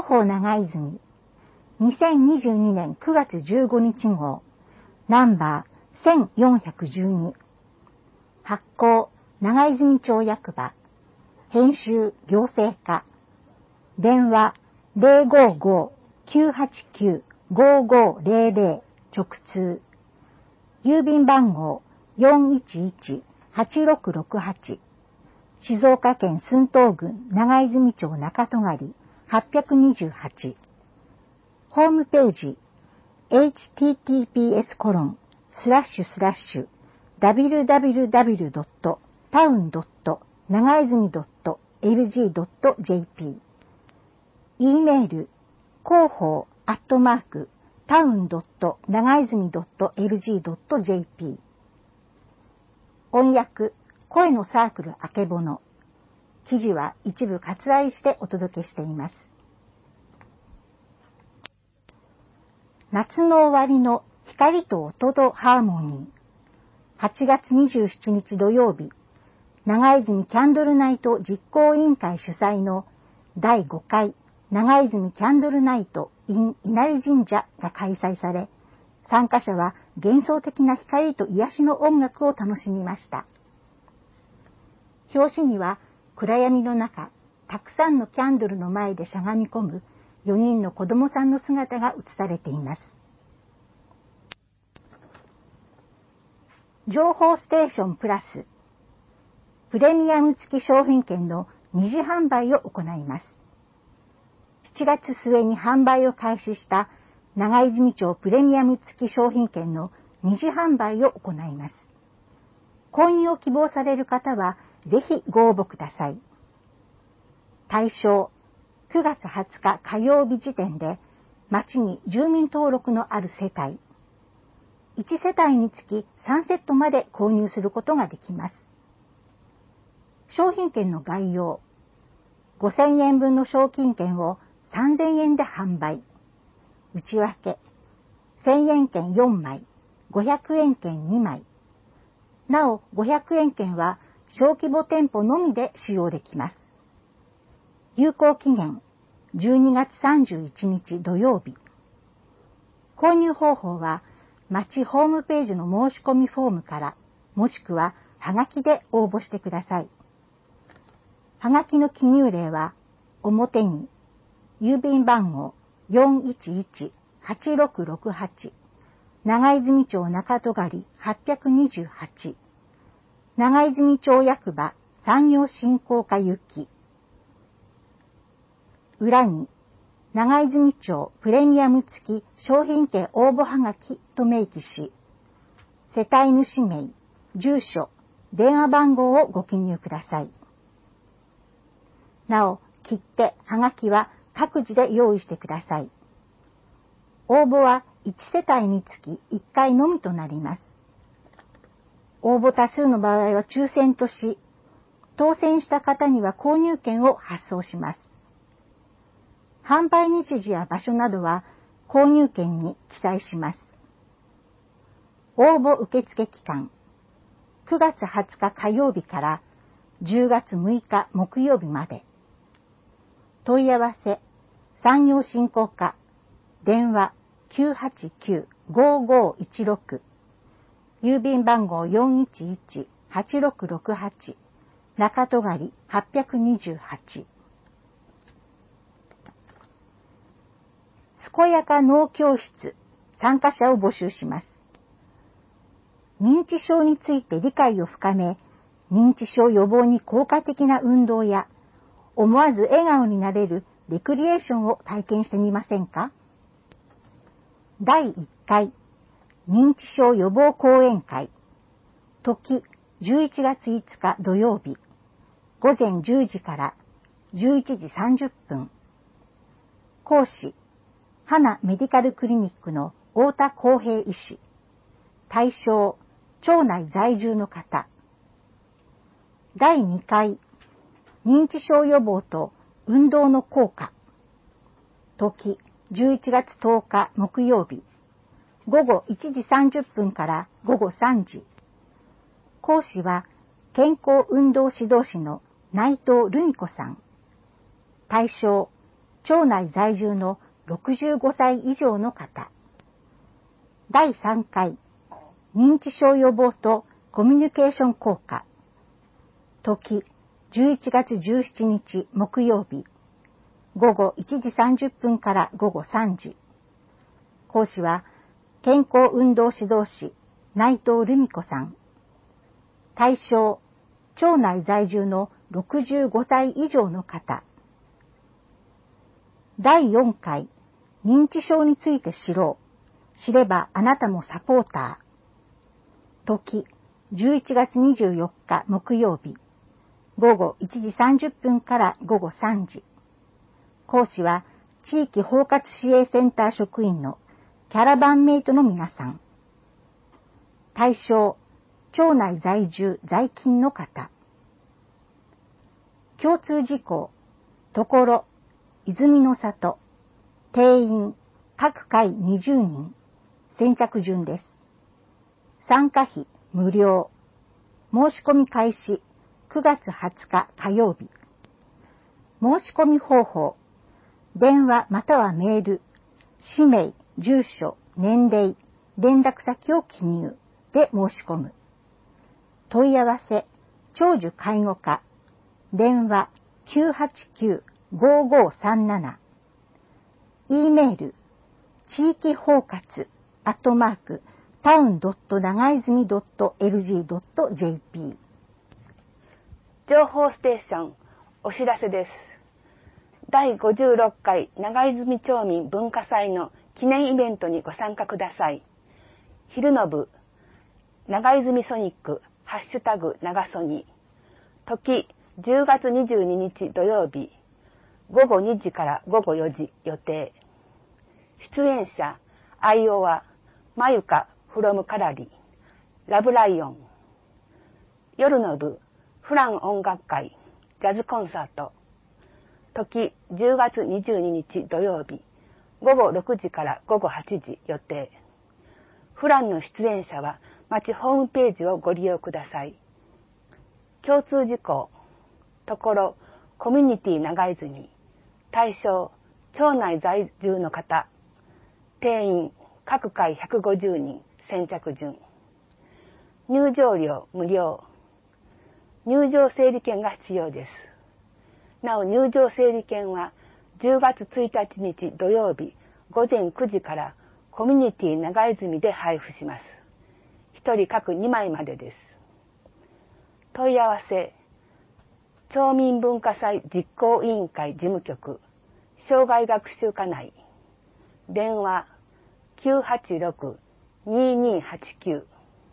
広報長泉2022年9月15日号ナンバー1412発行長泉町役場編集行政課電話055-989-5500直通郵便番号411-8668静岡県駿東郡長泉町中戸狩828ホームページ https://www.town.nagaizumi.lg.jp E メール広報@town.nagaizumi.lg.jp 音訳声のサークルあけぼの記事は一部割愛してお届けしています。夏の終わりの光と音とハーモニー8月27日土曜日長泉キャンドルナイト実行委員会主催の第5回長泉キャンドルナイト in 稲荷神社が開催され参加者は幻想的な光と癒しの音楽を楽しみました。表紙には暗闇の中、たくさんのキャンドルの前でしゃがみ込む4人の子供さんの姿が写されています。情報ステーションプラス、プレミアム付き商品券の二次販売を行います。7月末に販売を開始した長泉町プレミアム付き商品券の二次販売を行います。購入を希望される方は、ぜひご応募ください。対象、9月20日火曜日時点で、町に住民登録のある世帯、1世帯につき3セットまで購入することができます。商品券の概要、5000円分の商品券を3000円で販売。内訳、1000円券4枚、500円券2枚。なお、500円券は小規模店舗のみで使用できます。有効期限、12月31日土曜日。購入方法は、町ホームページの申し込みフォームから、もしくは、はがきで応募してください。はがきの記入例は、表に、郵便番号411-8668、長泉町中戸狩828、長泉町役場産業振興課行き。裏に、長泉町プレミアム付き商品券応募はがきと明記し、世帯主名、住所、電話番号をご記入ください。なお、切手、はがきは各自で用意してください。応募は1世帯につき1回のみとなります。応募多数の場合は抽選とし、当選した方には購入券を発送します。販売日時や場所などは購入券に記載します。応募受付期間、9月20日火曜日から10月6日木曜日まで。問い合わせ、産業振興課、電話 989-5516、郵便番号411-8668、中戸狩828。健やか脳教室、参加者を募集します。認知症について理解を深め、認知症予防に効果的な運動や、思わず笑顔になれるレクリエーションを体験してみませんか？第1回認知症予防講演会、時11月5日土曜日、午前10時から11時30分。講師、花メディカルクリニックの太田康平医師。対象、町内在住の方。第2回認知症予防と運動の効果。時11月10日木曜日、午後1時30分から午後3時。講師は健康運動指導士の内藤留美子さん。対象、 町内在住の65歳以上の方。第3回、認知症予防とコミュニケーション効果。時、11月17日木曜日、午後1時30分から午後3時。講師は、健康運動指導士、内藤留美子さん。対象、町内在住の65歳以上の方。第4回、認知症について知ろう。知ればあなたもサポーター。時、11月24日木曜日、午後1時30分から午後3時。講師は、地域包括支援センター職員のキャラバンメイトの皆さん。対象、町内在住在勤の方。共通事項、ところ、泉の里、定員、各回20人、先着順です。参加費、無料。申し込み開始、9月20日火曜日。申し込み方法、電話またはメール、氏名、住所、年齢、連絡先を記入で申し込む。問い合わせ、長寿介護課、電話 989-5537。e メール、地域包括town.長泉.lg.jp。 情報ステーション、お知らせです。第56回長泉町民文化祭の記念イベントにご参加ください。昼の部、長泉ソニック、ハッシュタグ長ソニ。時、10月22日土曜日、午後2時から午後4時予定。出演者、アイオワ、マユカフロムカラリ、ラブライオン。夜の部、フラン音楽会、ジャズコンサート。時、10月22日土曜日、午後6時から午後8時予定。フランの出演者は、町ホームページをご利用ください。共通事項、ところ、コミュニティ長泉。対象、町内在住の方。定員、各回150人、先着順。入場料無料。入場整理券が必要です。なお入場整理券は10月1日土曜日午前9時からコミュニティ長泉で配布します。1人各2枚までです。問い合わせ、町民文化祭実行委員会事務局、障害学習課内、電話 986-2289。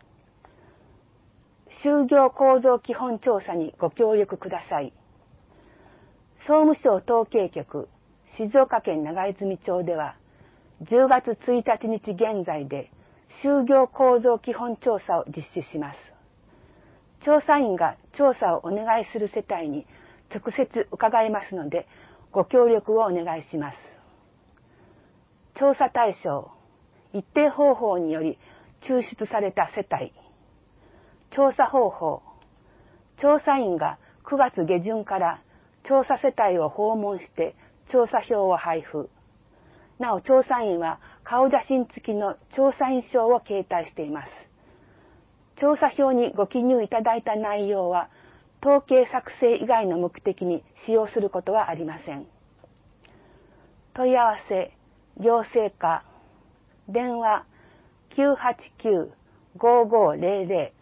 就業構造基本調査にご協力ください。総務省統計局、静岡県長泉町では、10月1日日現在で、就業構造基本調査を実施します。調査員が調査をお願いする世帯に直接伺いますので、ご協力をお願いします。調査対象、一定方法により抽出された世帯。調査方法、調査員が9月下旬から調査世帯を訪問して調査票を配布。なお調査員は顔写真付きの調査員証を携帯しています。調査票にご記入いただいた内容は統計作成以外の目的に使用することはありません。問い合わせ、行政課、電話 989-5500。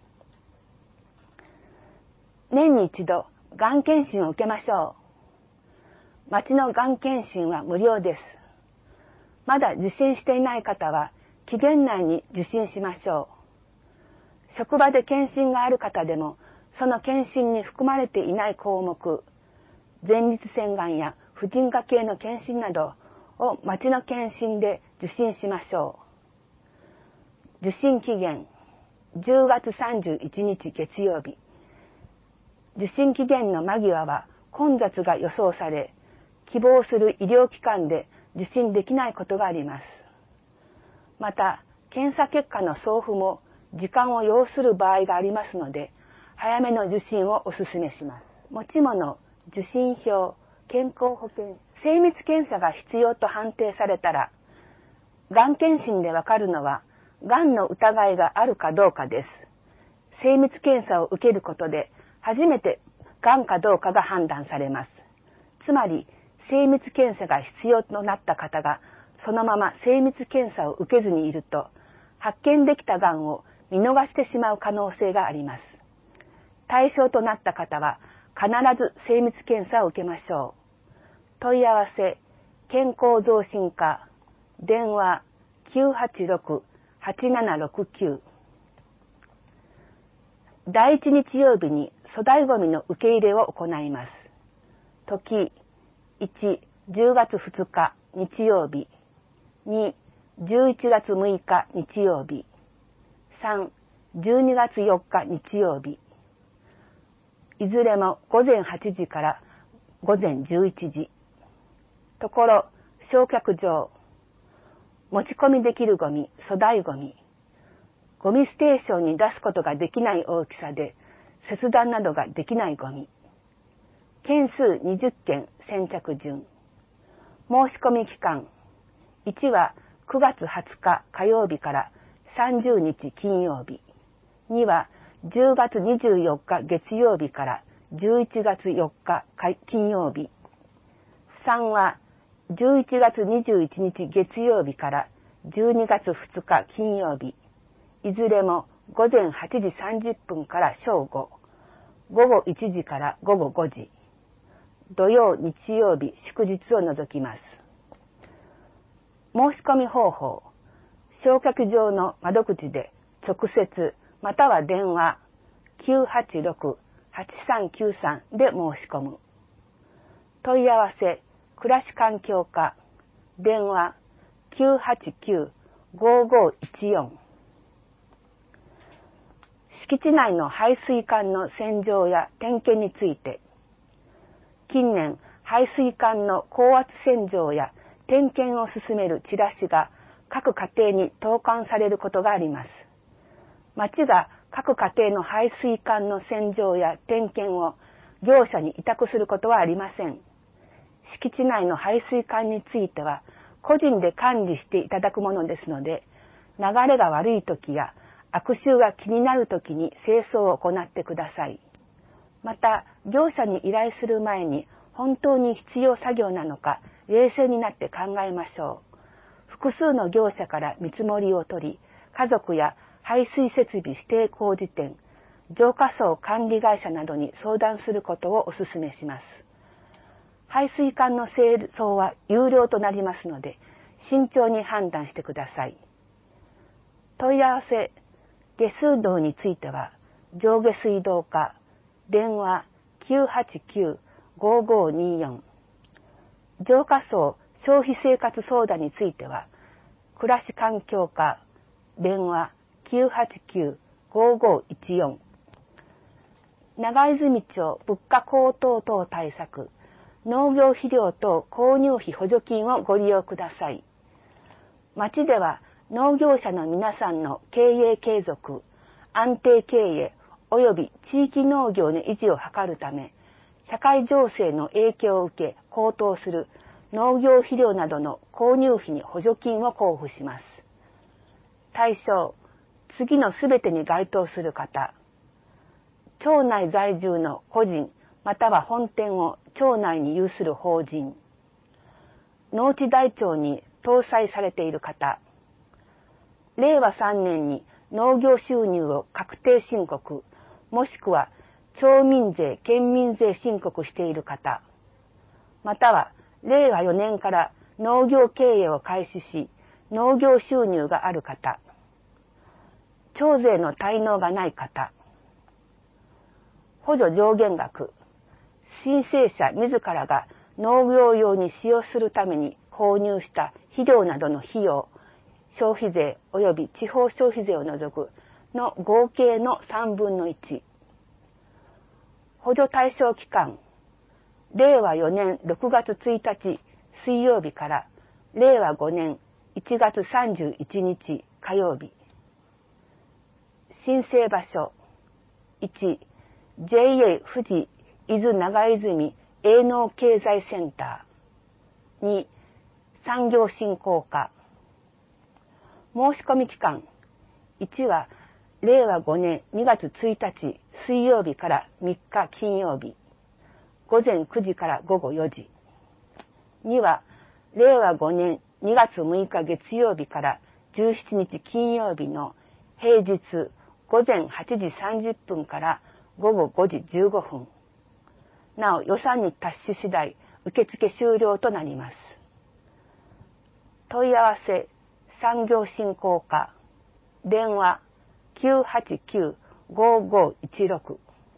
年に一度、がん検診を受けましょう。町のがん検診は無料です。まだ受診していない方は、期限内に受診しましょう。職場で検診がある方でも、その検診に含まれていない項目、前立腺がんや婦人科系の検診などを町の検診で受診しましょう。受診期限、10月31日月曜日。受診期限の間際は混雑が予想され、希望する医療機関で受診できないことがあります。また、検査結果の送付も時間を要する場合がありますので、早めの受診をお勧めします。持ち物、受診票、健康保険精密検査が必要と判定されたら、がん検診でわかるのは、がんの疑いがあるかどうかです。精密検査を受けることで、初めてがんかどうかが判断されます。つまり、精密検査が必要となった方が、そのまま精密検査を受けずにいると、発見できたがんを見逃してしまう可能性があります。対象となった方は、必ず精密検査を受けましょう。問い合わせ、健康増進課、電話 986-8769。第1日曜日に粗大ごみの受け入れを行います。時、1、10月2日日曜日。2、11月6日日曜日。3、12月4日日曜日。いずれも午前8時から午前11時。ところ、焼却場。持ち込みできるゴミ、粗大ゴミ。ゴミステーションに出すことができない大きさで、切断などができないゴミ。件数20件先着順。申し込み期間。1は9月20日火曜日から30日金曜日。2は10月24日月曜日から11月4日金曜日。3は11月21日月曜日から12月2日金曜日。いずれも午前8時30分から正午。午後1時から午後5時。土曜、日曜日、祝日を除きます。申し込み方法。焼却場の窓口で直接または電話 986-8393 で申し込む。問い合わせ、暮らし環境課、電話 989-5514。敷地内の排水管の洗浄や点検について、近年、排水管の高圧洗浄や点検を進めるチラシが各家庭に投函されることがあります。町が各家庭の排水管の洗浄や点検を業者に委託することはありません。敷地内の排水管については個人で管理していただくものですので、流れが悪い時や悪臭が気になる時に清掃を行ってください。また、業者に依頼する前に本当に必要作業なのか冷静になって考えましょう。複数の業者から見積もりを取り、家族や排水設備指定工事店、浄化槽管理会社などに相談することをお勧めします。排水管の清掃は有料となりますので、慎重に判断してください。問い合わせ、下水道については、上下水道課、電話 989-5524。浄化槽消費生活相談については、暮らし環境課、電話 989-5514。長泉町物価高騰等対策、農業肥料等購入費補助金をご利用ください。町では農業者の皆さんの経営継続、安定経営及び地域農業の維持を図るため、社会情勢の影響を受け高騰する農業肥料などの購入費に補助金を交付します。対象、次のすべてに該当する方。町内在住の個人または本店を町内に有する法人。農地台帳に登載されている方。令和3年に農業収入を確定申告、もしくは町民税、県民税申告している方。または令和4年から農業経営を開始し、農業収入がある方。町税の滞納がない方。補助上限額。申請者自らが農業用に使用するために購入した肥料などの費用、消費税及び地方消費税を除くの合計の3分の1。補助対象期間。令和4年6月1日水曜日から令和5年1月31日火曜日。申請場所。1、JA 富士伊豆長泉営農経済センタ 2、産業振興課。申し込み期間。1は、令和5年2月1日水曜日から3日金曜日。午前9時から午後4時。2は、令和5年2月6日月曜日から17日金曜日の平日午前8時30分から午後5時15分。なお予算に達し次第受付終了となります。問い合わせ産業振興課電話 989-5516。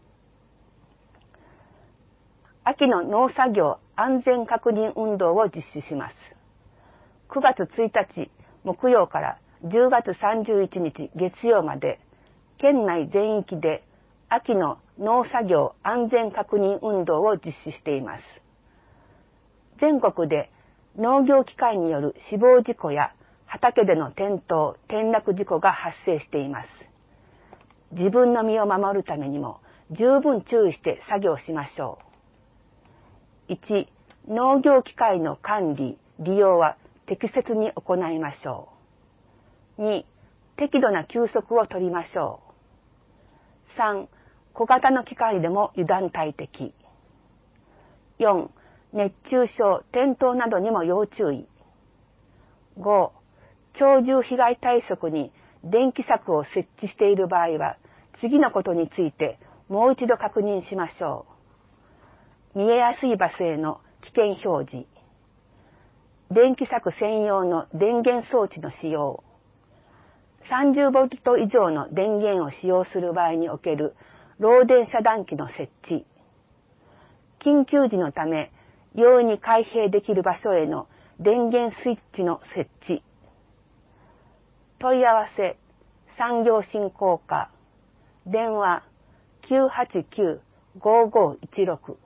秋の農作業安全確認運動を実施します。9月1日木曜から10月31日月曜まで、県内全域で秋の農作業安全確認運動を実施しています。全国で農業機械による死亡事故や畑での転倒・転落事故が発生しています。自分の身を守るためにも十分注意して作業しましょう。1、農業機械の管理・利用は適切に行いましょう。2、適度な休息を取りましょう。3、小型の機械でも油断大敵。4、熱中症、転倒などにも要注意。5、鳥獣被害対策に電気柵を設置している場合は、次のことについてもう一度確認しましょう。見えやすい場所への危険表示。電気柵専用の電源装置の使用。30ボルト以上の電源を使用する場合における漏電遮断機の設置。緊急時のため、容易に開閉できる場所への電源スイッチの設置。問い合わせ、産業振興課、電話 989-5516。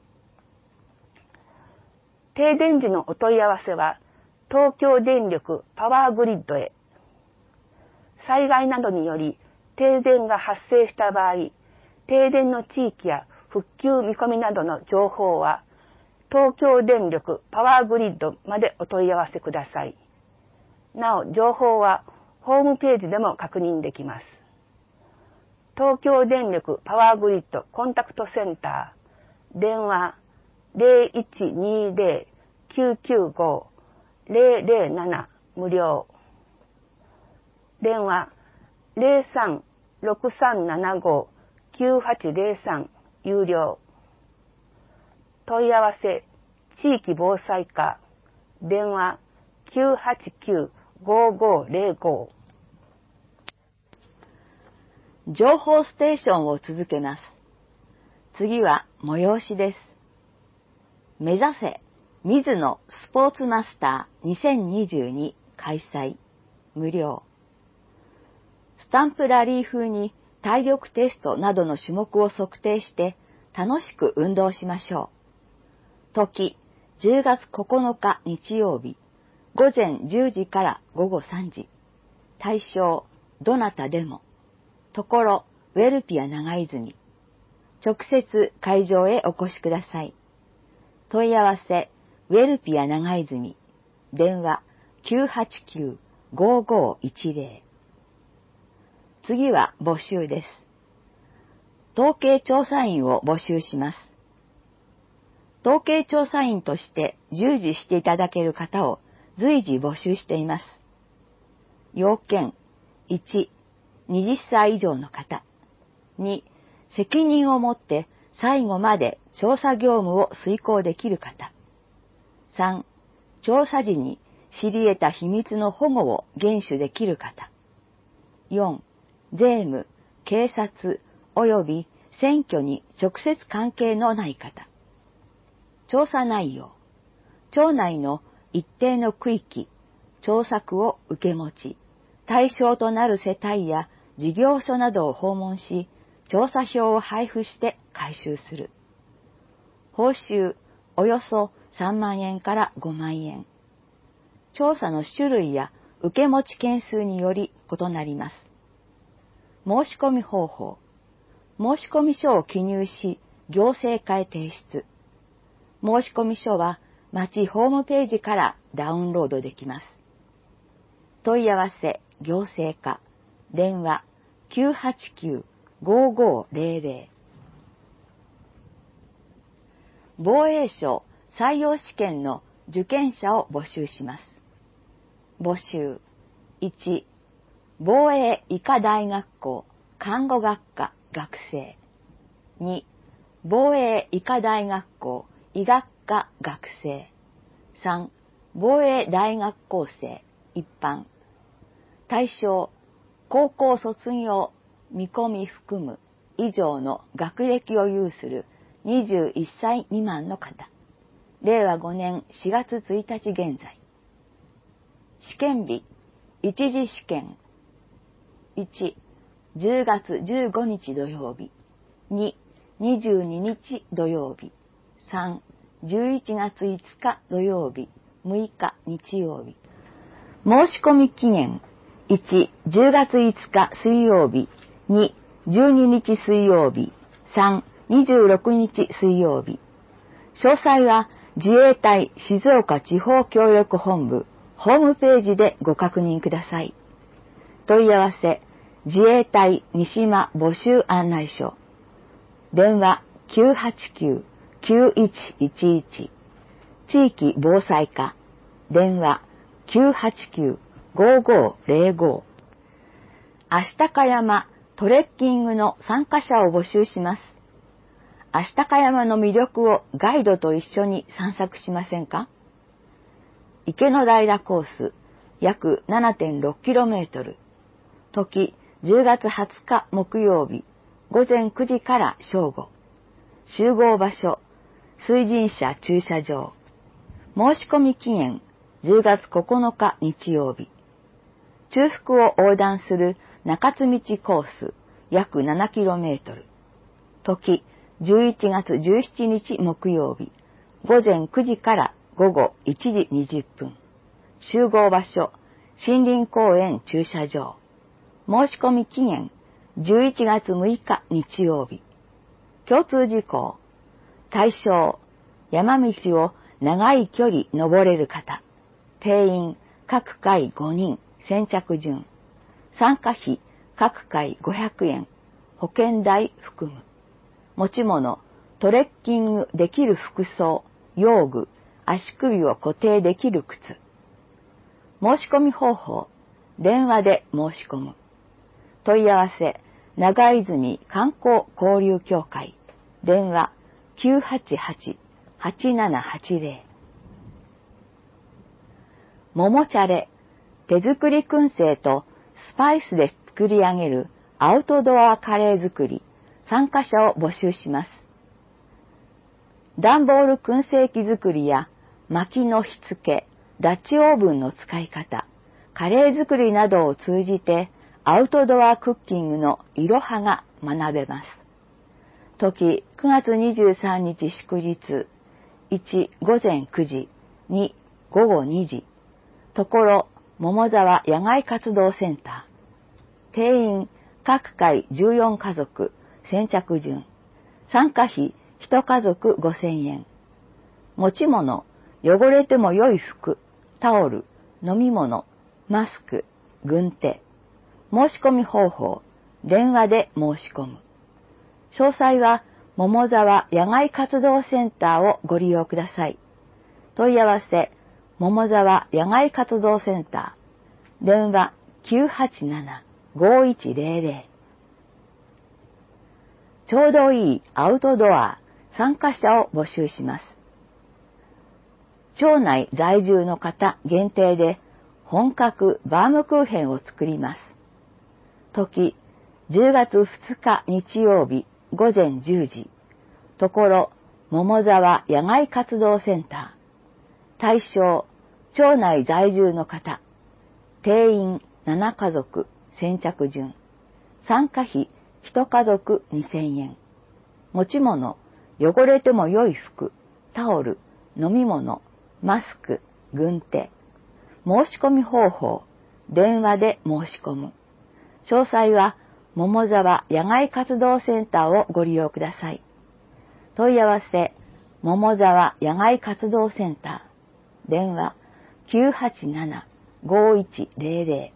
停電時のお問い合わせは、東京電力パワーグリッドへ。災害などにより停電が発生した場合、停電の地域や復旧見込みなどの情報は、東京電力パワーグリッドまでお問い合わせください。なお、情報はホームページでも確認できます。東京電力パワーグリッドコンタクトセンター、電話 0120-995-007 無料。電話 03-6375-9803 有料。問い合わせ、地域防災課、電話 989-5505。 情報ステーションを続けます。次は催しです。目指せ水野スポーツマスター2022開催無料。スタンプラリー風に体力テストなどの種目を測定して楽しく運動しましょう。時、10月9日日曜日、午前10時から午後3時。対象、どなたでも。ところ、ウェルピア長泉。直接会場へお越しください。問い合わせ、ウェルピア長泉。電話、989-5510。次は募集です。統計調査員を募集します。統計調査員として従事していただける方を随時募集しています。要件、1、20歳以上の方。2、責任を持って最後まで調査業務を遂行できる方。3、調査時に知り得た秘密の保護を厳守できる方。4、税務、警察及び選挙に直接関係のない方。調査内容、町内の一定の区域、調査区を受け持ち、対象となる世帯や事業所などを訪問し、調査票を配布して回収する。報酬、およそ3万円から5万円。調査の種類や受け持ち件数により異なります。申し込み方法。申込書を記入し、行政課へ提出。申込書は町ホームページからダウンロードできます。問い合わせ行政課電話 989-5500 防衛省採用試験の受験者を募集します。募集1、防衛医科大学校看護学科学生。2、防衛医科大学校医学科学生。3、防衛大学校生一般。対象、高校卒業見込み含む以上の学歴を有する21歳未満の方。令和5年4月1日現在。試験日、一次試験。1、10月15日土曜日。2、22日土曜日。3、11月5日土曜日。6日日曜日。申し込み期限。1、10月5日水曜日。2、12日水曜日。3、26日水曜日。詳細は自衛隊静岡地方協力本部ホームページでご確認ください。問い合わせ自衛隊三島募集案内所。電話 989-9111。地域防災課。電話 989-5505。あしたか山トレッキングの参加者を募集します。あしたか山の魅力をガイドと一緒に散策しませんか？池の平コース約 7.6km。時10月20日木曜日午前9時から正午。集合場所水神社駐車場。申し込み期限10月9日日曜日。中腹を横断する中津道コース約 7km。時11月17日木曜日午前9時から午後1時20分。集合場所森林公園駐車場。申し込み期限11月6日日曜日。共通事項。対象、山道を長い距離登れる方。定員、各回5人、先着順。参加費、各回500円。保険代含む。持ち物、トレッキングできる服装、用具、足首を固定できる靴。申し込み方法、電話で申し込む。問い合わせ、長泉観光交流協会。電話 988-8780。桃チャレ、手作り燻製とスパイスで作り上げるアウトドアカレー作り。参加者を募集します。段ボール燻製機作りや薪の火付け、ダッチオーブンの使い方、カレー作りなどを通じてアウトドアクッキングのいろはが学べます。時9月23日祝日。1、午前9時。2、午後2時。ところ、桃沢野外活動センター。定員、各回14家族。先着順。参加費1家族5000円。持ち物、汚れても良い服、タオル、飲み物、マスク、軍手。申し込み方法、電話で申し込む。詳細は桃沢野外活動センターをご利用ください。問い合わせ、桃沢野外活動センター。電話 987-5100。ちょうどいいアウトドア参加者を募集します。町内在住の方限定で本格バームクーヘンを作ります。時、10月2日日曜日午前10時。ところ、桃沢野外活動センター。対象、町内在住の方。定員7家族、先着順。参加費1家族2000円。持ち物、汚れても良い服、タオル、飲み物、マスク、軍手。申し込み方法、電話で申し込む。詳細は桃沢野外活動センターをご利用ください。問い合わせ、桃沢野外活動センター。 電話 987-5100。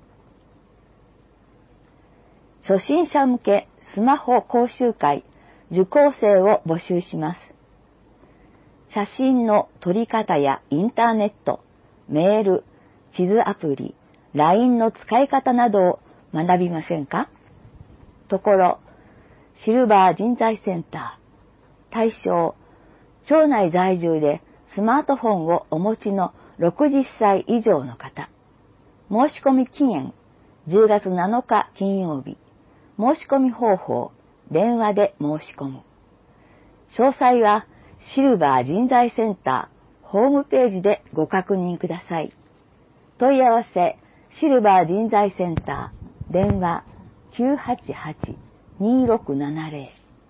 初心者向けスマホ講習会受講生を募集します。写真の撮り方やインターネット、メール、地図アプリ、LINE の使い方などを学びませんか？ところ、シルバー人材センター、対象、町内在住でスマートフォンをお持ちの60歳以上の方。申し込み期限、10月7日金曜日。申し込み方法、電話で申し込む。詳細はシルバー人材センターホームページでご確認ください。問い合わせ、シルバー人材センター、電話 988-2670。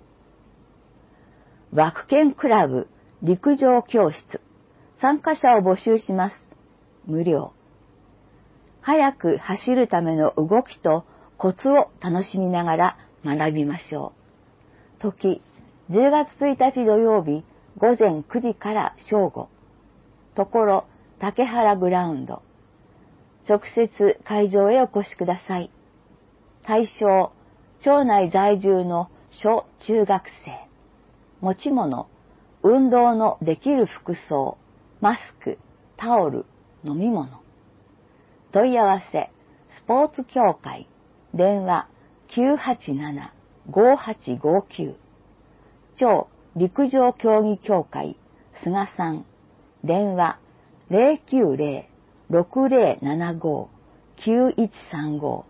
枠券クラブ陸上教室、参加者を募集します。無料。速く走るための動きとコツを楽しみながら学びましょう。時、10月1日土曜日午前9時から正午。ところ、竹原グラウンド。直接会場へお越しください。対象、町内在住の小中学生。持ち物、運動のできる服装、マスク、タオル、飲み物。問い合わせ、スポーツ協会、電話 987-5859。町陸上競技協会、菅さん、電話 090-6075-9135。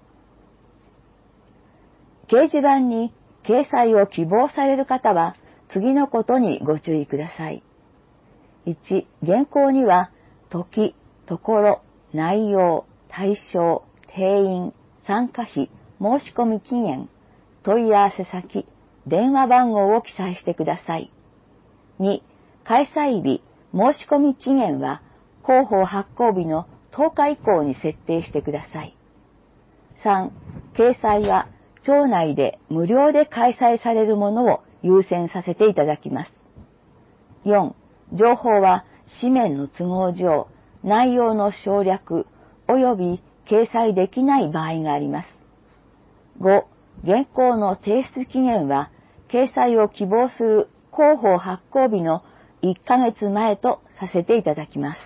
掲示板に掲載を希望される方は、次のことにご注意ください。1、原稿には、時、ところ、内容、対象、定員、参加費、申し込み期限、問い合わせ先、電話番号を記載してください。2、開催日、申し込み期限は、広報発行日の10日以降に設定してください。3、掲載は、町内で無料で開催されるものを優先させていただきます。4、情報は紙面の都合上、内容の省略及び掲載できない場合があります。5、原稿の提出期限は、掲載を希望する広報発行日の1ヶ月前とさせていただきます。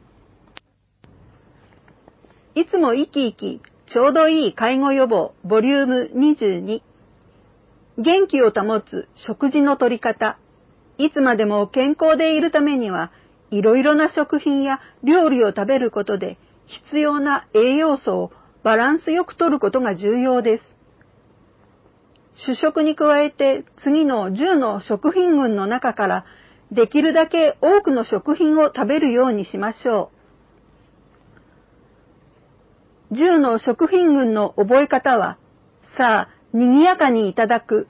いつも生き生き、ちょうどいい介護予防ボリューム22。元気を保つ食事の取り方。いつまでも健康でいるためには、いろいろな食品や料理を食べることで必要な栄養素をバランスよく摂ることが重要です。主食に加えて次の10の食品群の中からできるだけ多くの食品を食べるようにしましょう。10の食品群の覚え方は、さあ、賑やかにいただく。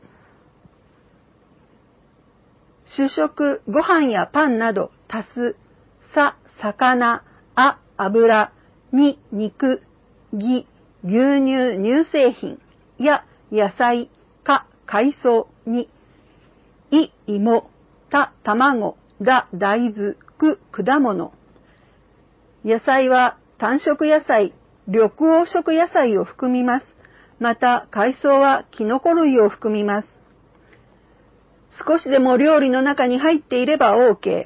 主食、ご飯やパンなど足す。さ、魚、あ、油、に、肉、ぎ、牛乳、乳製品、や、野菜、か、海藻、に、い、芋、た、卵、だ、大豆、く、果物。野菜は単色野菜、緑黄色野菜を含みます。また、海藻はキノコ類を含みます。少しでも料理の中に入っていれば OK。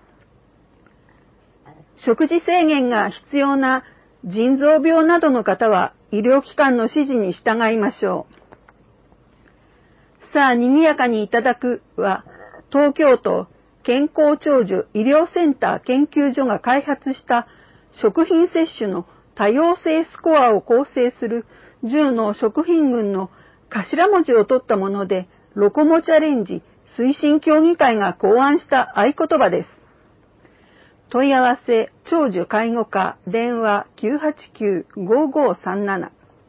食事制限が必要な腎臓病などの方は医療機関の指示に従いましょう。さあ、賑やかにいただくは、東京都健康長寿医療センター研究所が開発した食品摂取の多様性スコアを構成する10の食品群の頭文字を取ったもので、ロコモチャレンジ推進協議会が考案した合言葉です。問い合わせ、長寿介護課、電話 989-5537。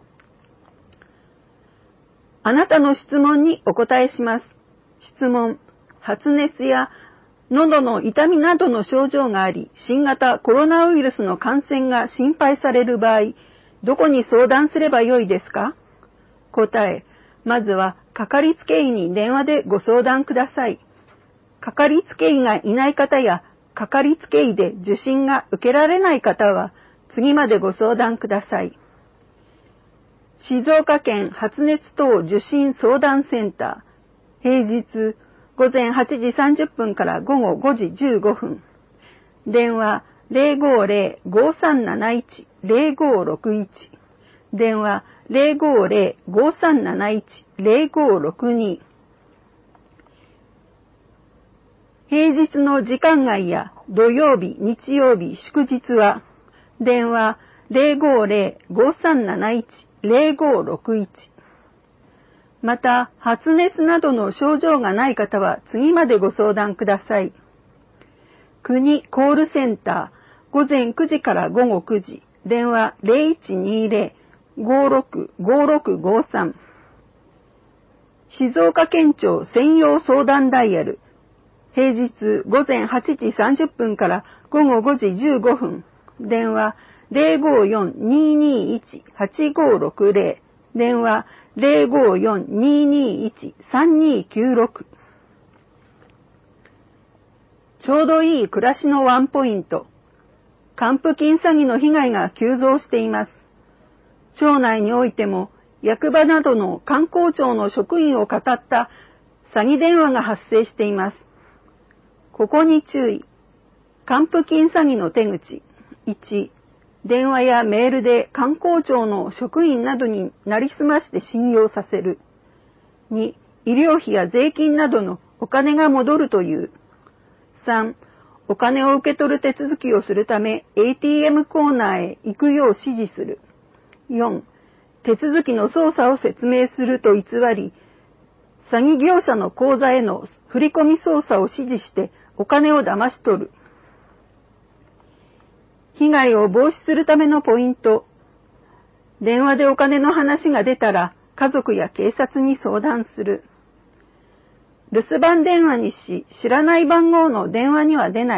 あなたの質問にお答えします。質問、発熱や喉の痛みなどの症状があり、新型コロナウイルスの感染が心配される場合、どこに相談すればよいですか？答え、まずはかかりつけ医に電話でご相談ください。かかりつけ医がいない方やかかりつけ医で受診が受けられない方は、次までご相談ください。静岡県発熱等受診相談センター、平日午前8時30分から午後5時15分。電話050-5371-0561。電話050-5371-0562。平日の時間外や土曜日、日曜日、祝日は、電話050-5371-0561。また、発熱などの症状がない方は次までご相談ください。国コールセンター、午前9時から午後9時、電話0120-565653。静岡県庁専用相談ダイヤル、平日午前8時30分から午後5時15分、電話054-221-8560、電話054-221-3296。ちょうどいい暮らしのワンポイント。還付金詐欺の被害が急増しています。町内においても、役場などの観光庁の職員を語った詐欺電話が発生しています。ここに注意。還付金詐欺の手口。1、電話やメールで観光庁の職員などになりすまして信用させる。2、医療費や税金などのお金が戻るという。3、お金を受け取る手続きをするため ATM コーナーへ行くよう指示する。4、手続きの操作を説明すると偽り、詐欺業者の口座への振込操作を指示してお金を騙し取る。被害を防止するためのポイント。電話でお金の話が出たら家族や警察に相談する。留守番電話にし、知らない番号の電話には出ない。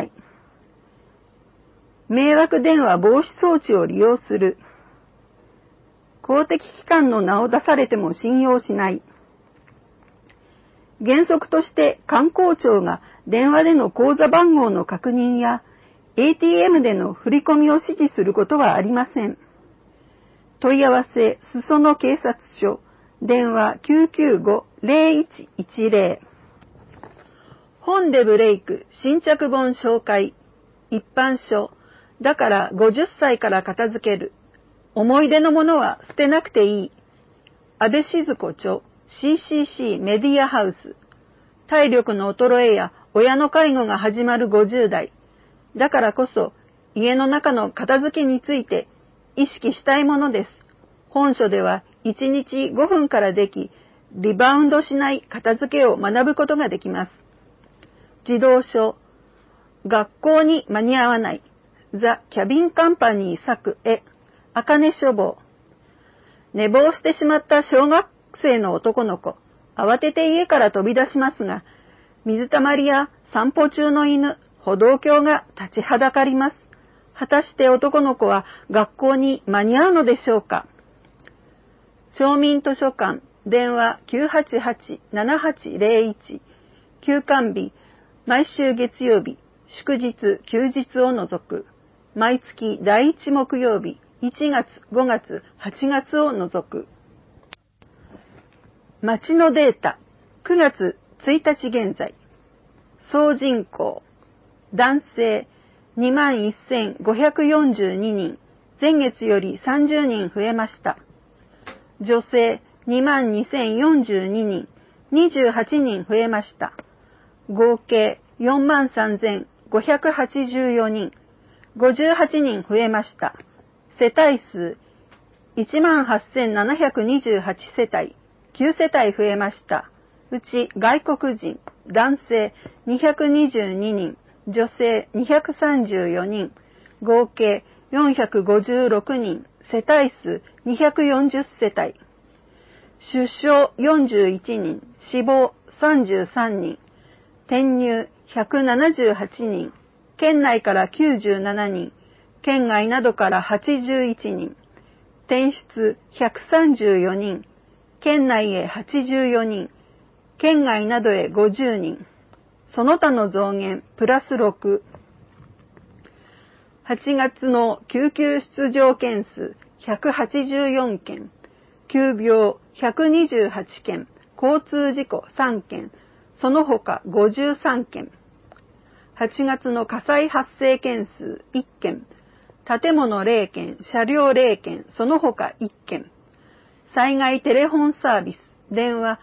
迷惑電話防止装置を利用する。公的機関の名を出されても信用しない。原則として観光庁が電話での口座番号の確認や ATM での振り込みを指示することはありません。問い合わせ、裾野警察署、電話 995-0110。本でブレイク、新着本紹介、一般書、だから50歳から片付ける。思い出のものは捨てなくていい。安倍静子著、CCC メディアハウス。体力の衰えや親の介護が始まる50代。だからこそ、家の中の片付けについて意識したいものです。本書では1日5分からでき、リバウンドしない片付けを学ぶことができます。児童書、学校に間に合わない。ザ・キャビンカンパニー作絵。茜書房。寝坊してしまった小学生の男の子。慌てて家から飛び出しますが、水たまりや散歩中の犬、歩道橋が立ちはだかります。果たして男の子は学校に間に合うのでしょうか。町民図書館、電話 988-7801。休館日、毎週月曜日、祝日、休日を除く。毎月第1木曜日、1月、5月、8月を除く。町のデータ、9月1日現在。総人口、男性 21,542 人、前月より30人増えました。女性 22,042 人、28人増えました。合計 43,584 人、58人増えました。世帯数 18,728 世帯、9世帯増えました。うち外国人、男性222人、女性234人、合計456人、世帯数240世帯。出生41人、死亡33人、転入178人、県内から97人、県外などから81人、転出134人、県内へ84人、県外などへ50人、その他の増減プラス6、 8月の救急出場件数184件、急病128件、交通事故3件、その他53件。8月の火災発生件数1件、建物0件、車両0件、その他1件。災害テレフォンサービス、電話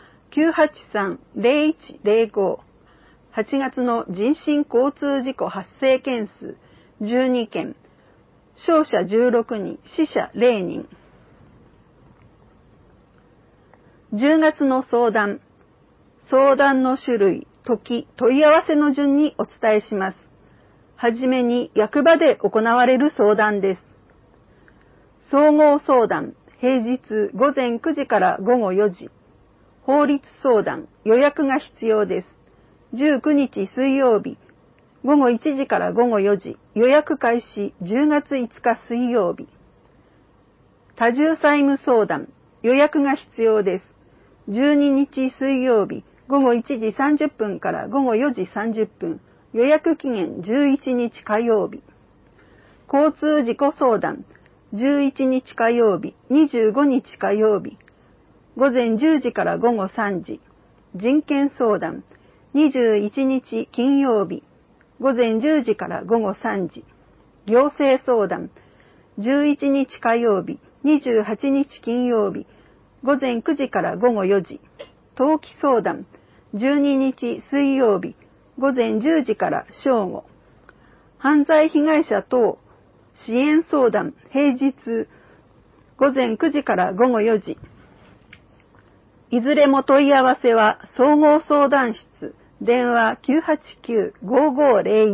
983-0105。8月の人身交通事故発生件数12件、傷者16人、死者0人。10月の相談の種類、時、問い合わせの順にお伝えします。はじめに役場で行われる相談です。総合相談、平日午前9時から午後4時。法律相談、予約が必要です。19日水曜日、午後1時から午後4時。予約開始10月5日水曜日。多重債務相談、予約が必要です。12日水曜日、午後1時30分から午後4時30分。予約期限11日火曜日。交通事故相談、11日火曜日、25日火曜日。午前10時から午後3時。人権相談、21日金曜日。午前10時から午後3時。行政相談、11日火曜日、28日金曜日。午前9時から午後4時。登記相談、12日水曜日。午前10時から正午。犯罪被害者等支援相談、平日午前9時から午後4時。いずれも問い合わせは総合相談室、電話 989-5501。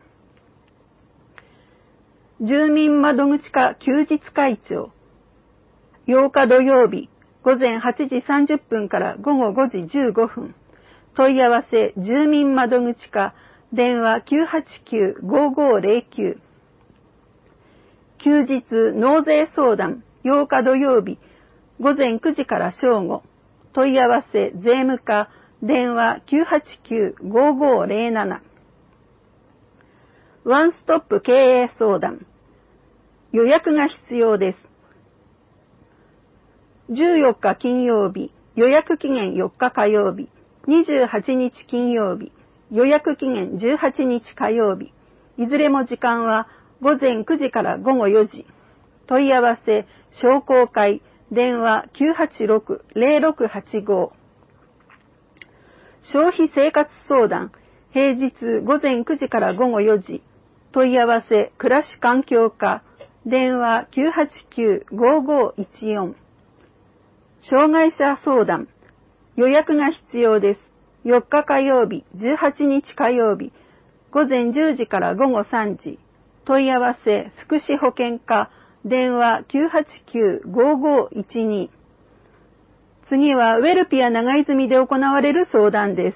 住民窓口課休日会長。8日土曜日、午前8時30分から午後5時15分。問い合わせ住民窓口課電話 989-5509。休日納税相談8日土曜日午前9時から正午。問い合わせ税務課電話 989-5507。ワンストップ経営相談。予約が必要です。14日金曜日、予約期限4日火曜日。28日金曜日、予約期限18日火曜日。いずれも時間は午前9時から午後4時。問い合わせ商工会電話 986-0685。消費生活相談、平日午前9時から午後4時。問い合わせ暮らし環境課電話 989-5514。障害者相談、予約が必要です。4日火曜日、18日火曜日、午前10時から午後3時。問い合わせ福祉保健課電話 989-5512。次はウェルピア長泉で行われる相談です。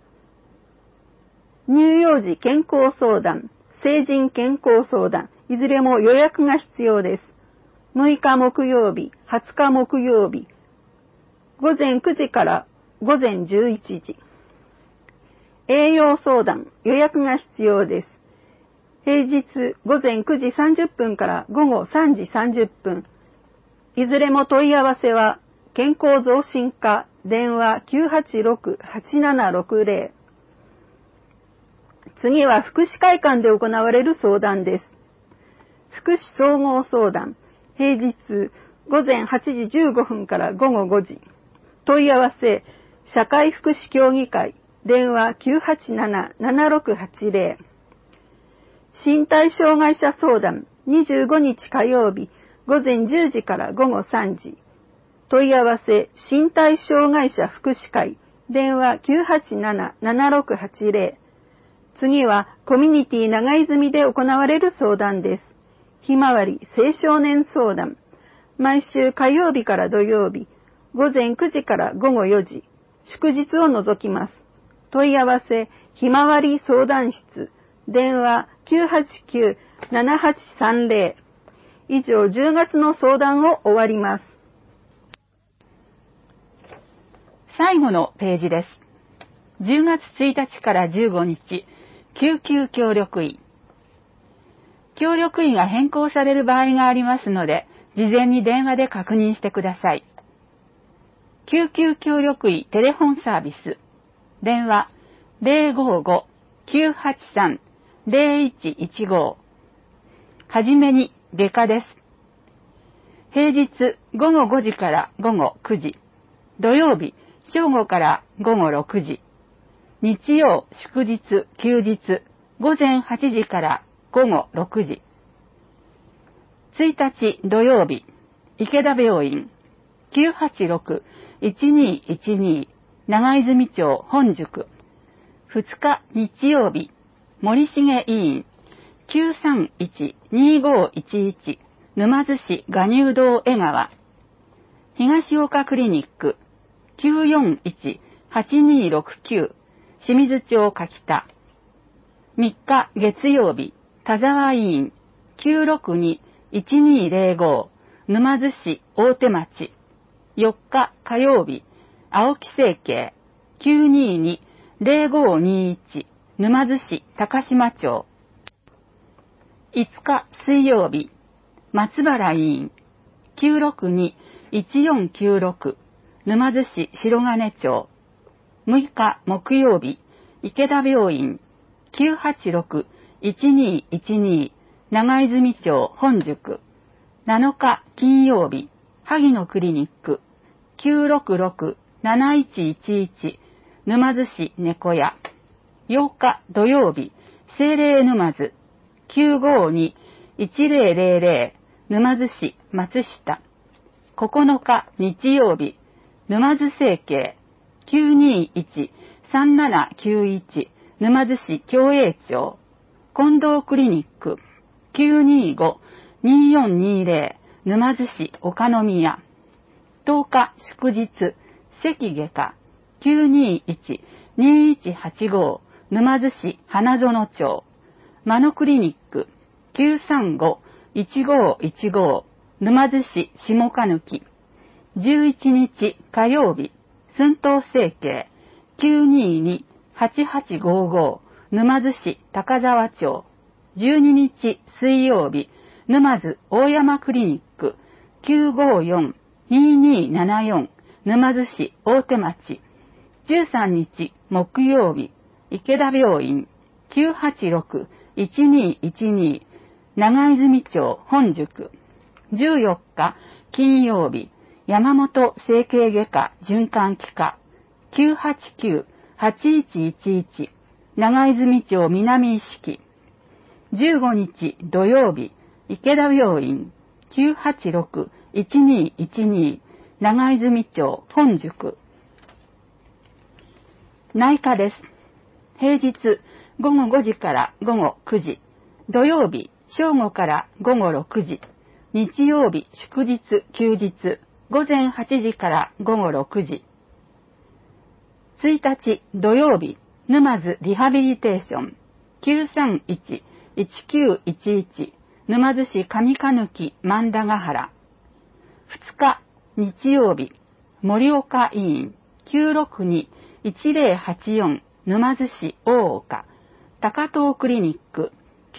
乳幼児健康相談、成人健康相談、いずれも予約が必要です。6日木曜日、20日木曜日、午前9時から午前11時。栄養相談、予約が必要です。平日午前9時30分から午後3時30分。いずれも問い合わせは健康増進課電話 986-8760。次は福祉会館で行われる相談です。福祉総合相談、平日午前8時15分から午後5時。問い合わせ社会福祉協議会電話 987-7680。身体障害者相談25日火曜日午前10時から午後3時。問い合わせ身体障害者福祉会電話 987-7680。次はコミュニティ長泉で行われる相談です。ひまわり青少年相談。毎週火曜日から土曜日午前9時から午後4時。祝日を除きます。問い合わせひまわり相談室電話 989-7830。以上10月の相談を終わります。 最後のページです。10月1日から15日、救急協力員。 協力医が変更される場合がありますので、事前に電話で確認してください。救急協力医テレフォンサービス。電話 055-983-0115。はじめに外科です。平日午後5時から午後9時。土曜日正午から午後6時。日曜、祝日、休日、午前8時から午後6時。1日土曜日、池田病院 986-1212 長泉町本宿。2日日曜日、森重医院 931-2511 沼津市賀入堂江川。東岡クリニック 941-8269 清水町柿田。3日月曜日、田沢医院 962-1205 沼津市大手町。4日火曜日、青木生系 922-0521 沼津市高島町。5日水曜日、松原医院 962-1496 沼津市白金町。6日木曜日、池田病院 986-1212 長泉町本宿。7日金曜日、萩野クリニック 966-7111 沼津市猫屋。8日土曜日、聖霊沼津 952-1000 沼津市松下。9日日曜日、沼津生系 921-3791 沼津市共栄町。近藤クリニック 925-2420 沼津市岡宮。10日祝日、関外科 921-2185 沼津市花園町。間野クリニック 935-1515 沼津市下鹿貫。11日火曜日、寸東生系 922-8855 沼津市高沢町。12日水曜日、沼津大山クリニック 954-2274 沼津市大手町。13日木曜日、池田病院 986-1212 長泉町本宿。14日金曜日、山本整形外科循環器科 989-8111 長泉町南石木。15日土曜日、池田病院 986-1212 長泉町本宿。内科です。平日午後5時から午後9時。土曜日正午から午後6時。日曜日祝日休日午前8時から午後6時。1日土曜日、沼津リハビリテーション 931-1911 沼津市上鹿貫万田ヶ原。2日日曜日、盛岡医院 962-1084 沼津市大岡。高東クリニック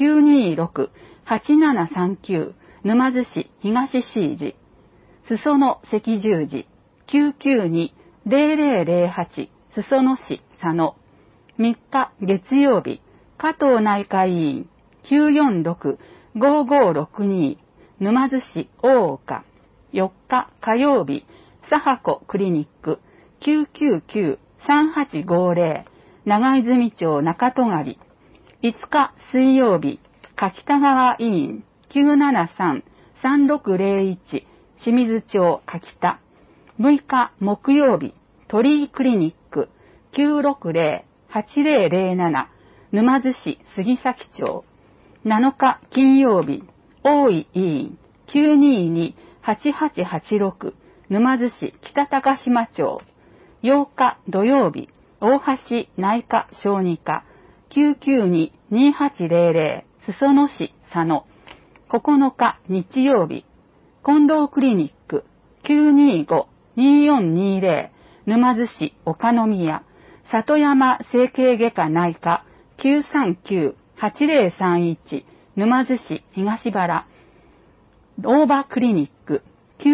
926-8739 沼津市東市寺。裾野赤十字 992-0008 裾野市佐野。3日月曜日、加藤内科医院 946-5562 沼津市大岡。4日火曜日、佐波子クリニック 999-3850 長泉町中戸狩。5日水曜日、柿田川医院 973-3601 清水町柿田。6日木曜日、鳥居クリニック 960-8007 沼津市杉崎町。7日金曜日、大井医院 922-8886 沼津市北高島町。8日土曜日、大橋内科小児科 992-2800 裾野市佐野。9日日曜日、近藤クリニック 925-2420 沼津市岡宮。里山整形外科内科 939-8031 沼津市東原、大場クリニック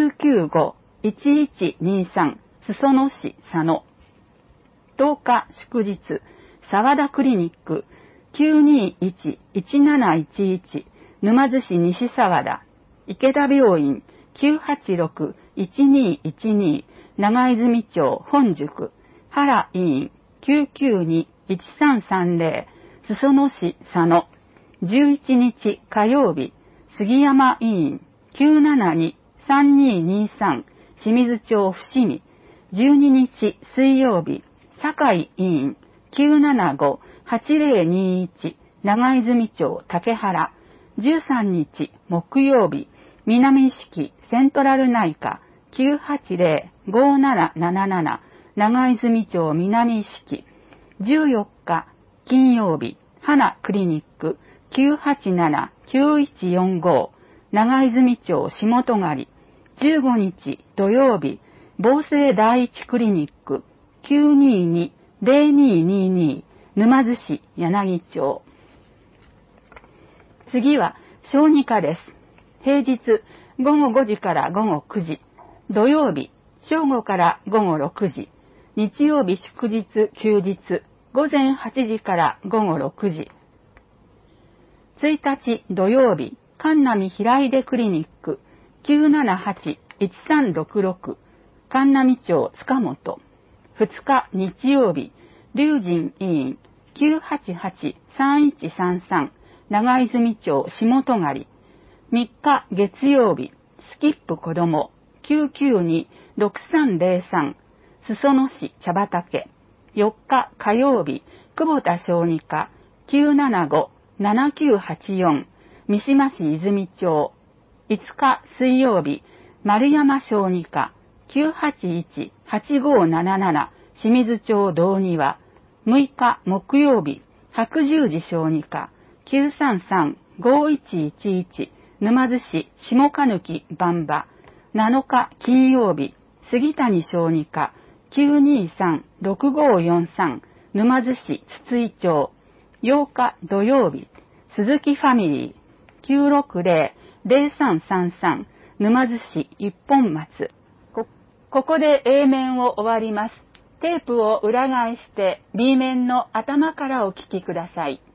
995-1123 裾野市佐野。10日祝日、沢田クリニック 921-1711 沼津市西沢田、池田病院 986-1212 長泉町本宿、原医院 992-1330 裾野市佐野。11日火曜日、杉山医院 972-3223 清水町伏見。12日水曜日、堺医院 975-8021 長泉町竹原。13日木曜日、南式セントラル内科 980-5777 長泉町南式。14日金曜日、花クリニック 987-9145 長泉町下戸狩。15日土曜日、防政第一クリニック 922-0222 沼津市柳町。次は小児科です。平日午後5時から午後9時、土曜日正午から午後6時、日曜日祝日休日午前8時から午後6時。1日土曜日、神南平出クリニック 978-1366 神南町塚本。2日日曜日、龍神医院 988-3133 長泉町下戸狩。3日月曜日、スキップ子ども 992-6303 裾野市茶畑。4日火曜日、久保田小児科 975-7984 三島市泉町。5日水曜日、丸山小児科 981-8577 清水町道庭。6日木曜日、白十字小児科 933-5111 沼津市下鹿貫番場。7日金曜日、杉谷小児科 923-6543 沼津市筒井町。8日土曜日、鈴木ファミリー 960-0333 沼津市一本松。ここで A 面を終わります。テープを裏返して B 面の頭からお聞きください。